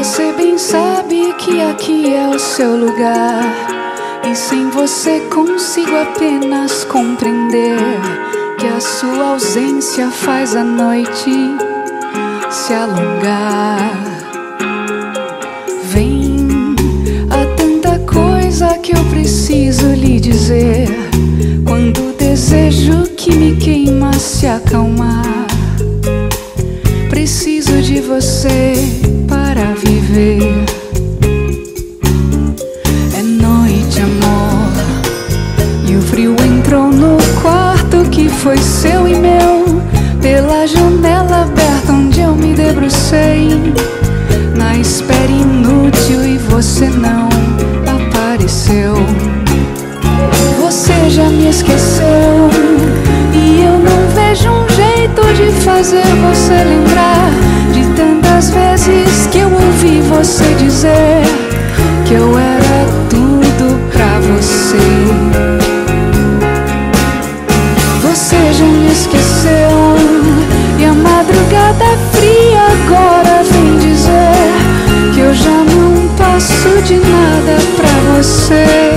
Você bem sabe que aqui é o seu lugar, e sem você consigo apenas compreender que a sua ausência faz a noite se alongar. Vem, há tanta coisa que eu preciso lhe dizer, quando o desejo que me queima se acalmar. Preciso de você para viver. É noite, amor, e o frio entrou no quarto que foi seu e meu, pela janela aberta onde eu me debrucei, na espera inútil, e você não apareceu. Você já me esqueceu, e eu não vejo um jeito de fazer você lembrar de tantas vezes que eu ouvi você dizer que eu era tudo pra você. Você já me esqueceu, e a madrugada fria agora vem dizer que eu já não passo de nada pra você.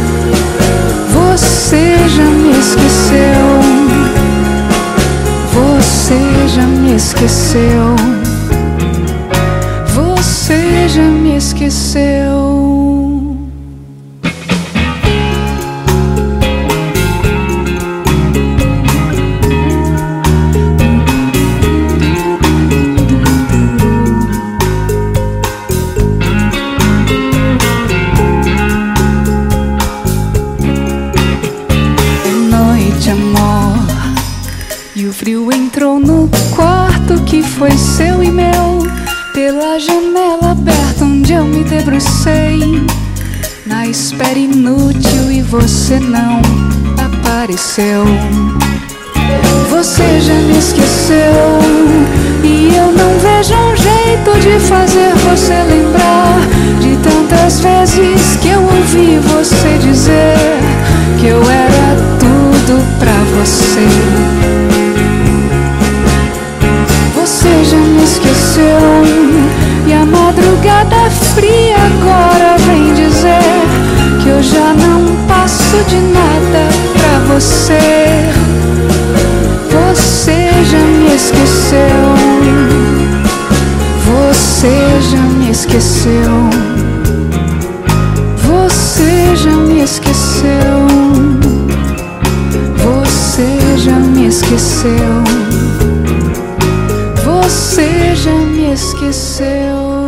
Você já me esqueceu, você já me esqueceu, você já me esqueceu. E o frio entrou no quarto que foi seu e meu, pela janela aberta onde eu me debrucei, na espera inútil, e você não apareceu. Você já me esqueceu, e eu não vejo um jeito de fazer você lembrar de tantas vezes que eu ouvi você dizer que eu era tudo pra você. Você já me esqueceu, e a madrugada fria agora vem dizer que eu já não passo de nada pra você. Você já me esqueceu, você já me esqueceu, você já me esqueceu, você já me esqueceu, você já me esqueceu.